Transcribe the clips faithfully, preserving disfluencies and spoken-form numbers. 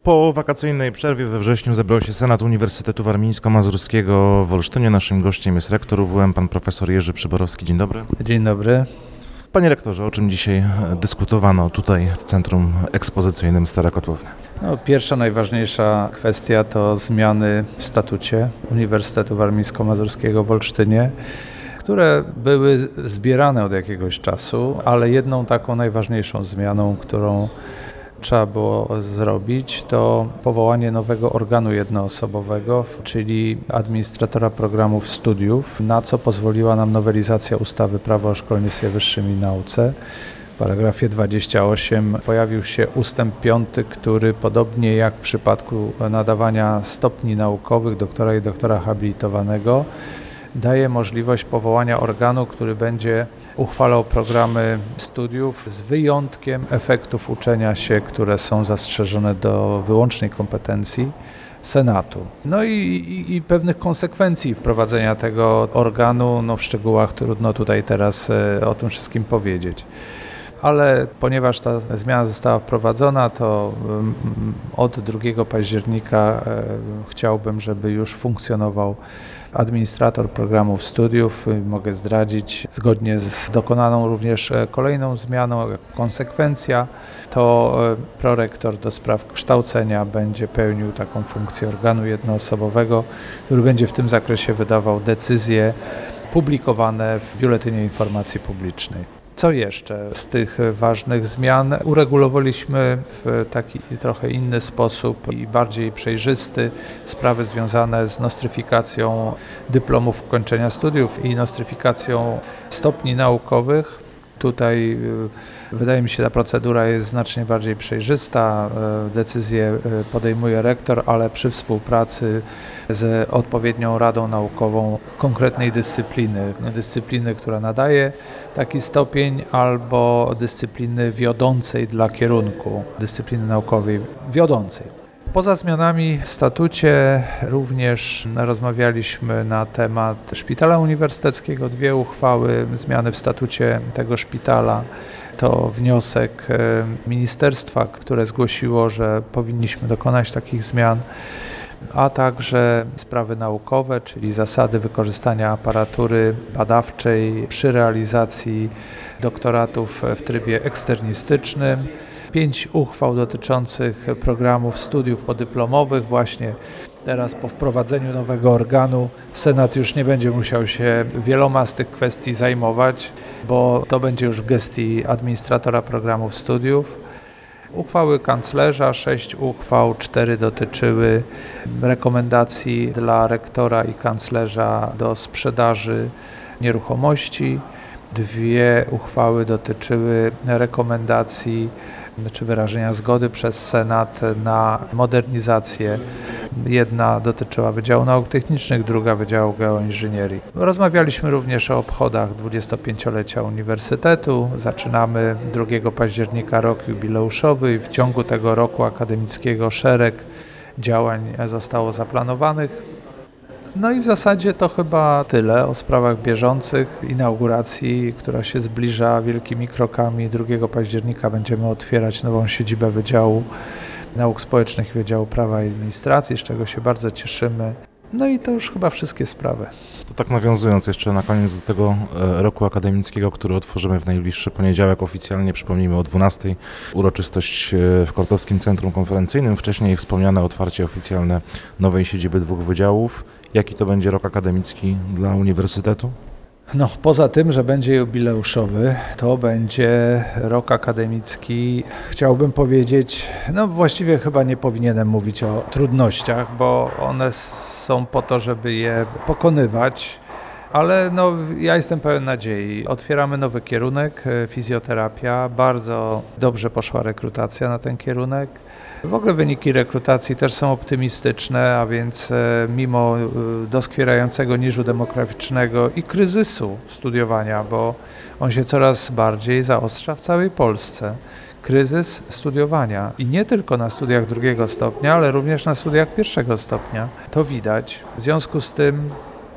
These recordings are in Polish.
Po wakacyjnej przerwie we wrześniu zebrał się Senat Uniwersytetu Warmińsko-Mazurskiego w Olsztynie. Naszym gościem jest rektor U W M, pan profesor Jerzy Przyborowski. Dzień dobry. Dzień dobry. Panie rektorze, o czym dzisiaj dyskutowano tutaj w Centrum Ekspozycyjnym Stara Kotłownia? No, pierwsza, najważniejsza kwestia to zmiany w statucie Uniwersytetu Warmińsko-Mazurskiego w Olsztynie, które były zbierane od jakiegoś czasu, ale jedną taką najważniejszą zmianą, którą trzeba było zrobić, to powołanie nowego organu jednoosobowego, czyli administratora programów studiów, na co pozwoliła nam nowelizacja ustawy Prawo o szkolnictwie wyższym i nauce. W paragrafie dwudziestym ósmym pojawił się ustęp piąty, który podobnie jak w przypadku nadawania stopni naukowych doktora i doktora habilitowanego daje możliwość powołania organu, który będzie uchwalał programy studiów z wyjątkiem efektów uczenia się, które są zastrzeżone do wyłącznej kompetencji Senatu. No i, i, i pewnych konsekwencji wprowadzenia tego organu, no w szczegółach trudno tutaj teraz o tym wszystkim powiedzieć. Ale ponieważ ta zmiana została wprowadzona, to od drugiego października chciałbym, żeby już funkcjonował administrator programów studiów. Mogę zdradzić, zgodnie z dokonaną również kolejną zmianą, jak konsekwencja, to prorektor do spraw kształcenia będzie pełnił taką funkcję organu jednoosobowego, który będzie w tym zakresie wydawał decyzje publikowane w Biuletynie Informacji Publicznej. Co jeszcze z tych ważnych zmian? Uregulowaliśmy w taki trochę inny sposób i bardziej przejrzysty sprawy związane z nostryfikacją dyplomów ukończenia studiów i nostryfikacją stopni naukowych. Tutaj wydaje mi się, ta procedura jest znacznie bardziej przejrzysta. Decyzję podejmuje rektor, ale przy współpracy z odpowiednią radą naukową konkretnej dyscypliny. Dyscypliny, która nadaje taki stopień, albo dyscypliny wiodącej dla kierunku, dyscypliny naukowej wiodącej. Poza zmianami w statucie również rozmawialiśmy na temat szpitala uniwersyteckiego. Dwie uchwały, zmiany w statucie tego szpitala. To wniosek ministerstwa, które zgłosiło, że powinniśmy dokonać takich zmian, a także sprawy naukowe, czyli zasady wykorzystania aparatury badawczej przy realizacji doktoratów w trybie eksternistycznym. Pięć uchwał dotyczących programów studiów podyplomowych. Właśnie teraz po wprowadzeniu nowego organu Senat już nie będzie musiał się wieloma z tych kwestii zajmować, bo to będzie już w gestii administratora programów studiów. Uchwały kanclerza, sześć uchwał, cztery dotyczyły rekomendacji dla rektora i kanclerza do sprzedaży nieruchomości. Dwie uchwały dotyczyły rekomendacji czy wyrażenia zgody przez Senat na modernizację. Jedna dotyczyła Wydziału Nauk Technicznych, druga Wydziału Geoinżynierii. Rozmawialiśmy również o obchodach dwudziestopięciolecia Uniwersytetu. Zaczynamy drugiego października rok jubileuszowy i w ciągu tego roku akademickiego szereg działań zostało zaplanowanych. No i w zasadzie to chyba tyle o sprawach bieżących. Inauguracji, która się zbliża wielkimi krokami. drugiego października będziemy otwierać nową siedzibę Wydziału Nauk Społecznych i Wydziału Prawa i Administracji, z czego się bardzo cieszymy. No i to już chyba wszystkie sprawy. To tak nawiązując jeszcze na koniec do tego roku akademickiego, który otworzymy w najbliższy poniedziałek oficjalnie, przypomnijmy o dwunastej, uroczystość w Kortowskim Centrum Konferencyjnym, wcześniej wspomniane otwarcie oficjalne nowej siedziby dwóch wydziałów. Jaki to będzie rok akademicki dla Uniwersytetu? No, poza tym, że będzie jubileuszowy, to będzie rok akademicki, chciałbym powiedzieć, no właściwie chyba nie powinienem mówić o trudnościach, bo one są po to, żeby je pokonywać, ale no, ja jestem pełen nadziei. Otwieramy nowy kierunek, fizjoterapia, bardzo dobrze poszła rekrutacja na ten kierunek. W ogóle wyniki rekrutacji też są optymistyczne, a więc mimo doskwierającego niżu demograficznego i kryzysu studiowania, bo on się coraz bardziej zaostrza w całej Polsce. Kryzys studiowania i nie tylko na studiach drugiego stopnia, ale również na studiach pierwszego stopnia. To widać. W związku z tym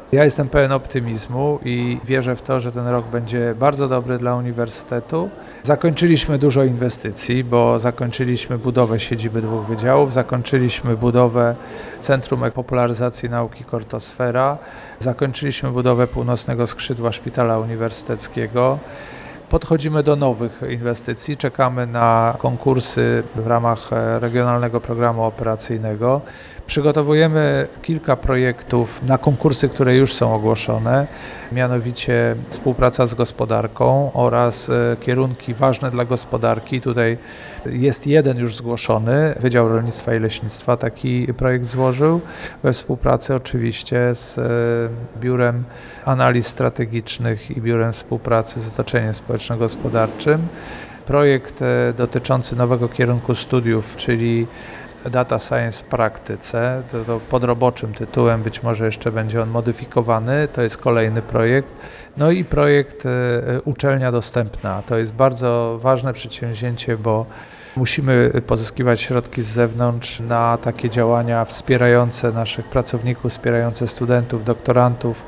Ja jestem pełen optymizmu i wierzę w to, że ten rok będzie bardzo dobry dla uniwersytetu. Zakończyliśmy dużo inwestycji, bo zakończyliśmy budowę siedziby dwóch wydziałów, zakończyliśmy budowę Centrum Popularyzacji Nauki Kortosfera, zakończyliśmy budowę północnego skrzydła Szpitala Uniwersyteckiego. Podchodzimy do nowych inwestycji, czekamy na konkursy w ramach Regionalnego Programu Operacyjnego. Przygotowujemy kilka projektów na konkursy, które już są ogłoszone, mianowicie współpraca z gospodarką oraz kierunki ważne dla gospodarki. Tutaj jest jeden już zgłoszony, Wydział Rolnictwa i Leśnictwa taki projekt złożył, we współpracy oczywiście z Biurem Analiz Strategicznych i Biurem Współpracy z Otoczeniem Społeczno-Gospodarczym. Projekt dotyczący nowego kierunku studiów, czyli Data Science w praktyce, to, to pod roboczym tytułem być może jeszcze będzie on modyfikowany, to jest kolejny projekt. No i projekt e, Uczelnia Dostępna, to jest bardzo ważne przedsięwzięcie, bo musimy pozyskiwać środki z zewnątrz na takie działania wspierające naszych pracowników, wspierające studentów, doktorantów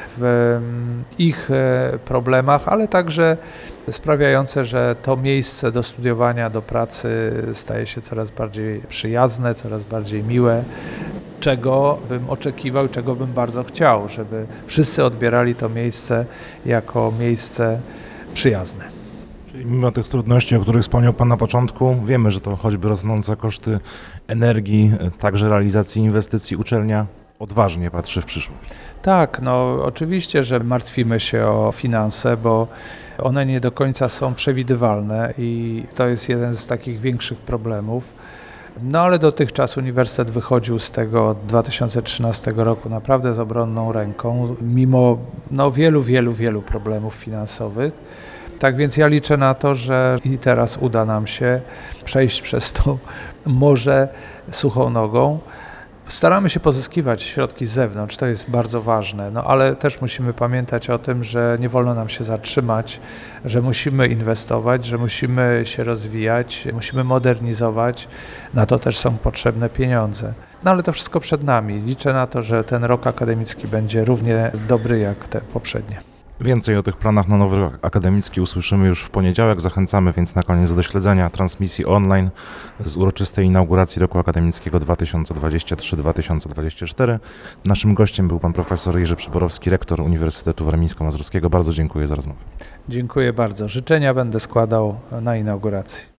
w ich problemach, ale także sprawiające, że to miejsce do studiowania, do pracy staje się coraz bardziej przyjazne, coraz bardziej miłe, czego bym oczekiwał, czego bym bardzo chciał, żeby wszyscy odbierali to miejsce jako miejsce przyjazne. Czyli mimo tych trudności, o których wspomniał Pan na początku, wiemy, że to choćby rosnące koszty energii, także realizacji inwestycji, uczelnia odważnie patrzy w przyszłość. Tak, no oczywiście, że martwimy się o finanse, bo one nie do końca są przewidywalne i to jest jeden z takich większych problemów. No ale dotychczas uniwersytet wychodził z tego od dwa tysiące trzynastego roku naprawdę z obronną ręką, mimo no, wielu, wielu, wielu problemów finansowych. Tak więc ja liczę na to, że i teraz uda nam się przejść przez to morze suchą nogą. Staramy się pozyskiwać środki z zewnątrz, to jest bardzo ważne, no ale też musimy pamiętać o tym, że nie wolno nam się zatrzymać, że musimy inwestować, że musimy się rozwijać, musimy modernizować, na to też są potrzebne pieniądze. No ale to wszystko przed nami. Liczę na to, że ten rok akademicki będzie równie dobry jak te poprzednie. Więcej o tych planach na nowy rok akademicki usłyszymy już w poniedziałek. Zachęcamy więc na koniec do śledzenia transmisji online z uroczystej inauguracji roku akademickiego dwa tysiące dwudziestego trzeciego do dwa tysiące dwudziestego czwartego. Naszym gościem był pan profesor Jerzy Przyborowski, rektor Uniwersytetu Warmińsko-Mazurskiego. Bardzo dziękuję za rozmowę. Dziękuję bardzo. Życzenia będę składał na inauguracji.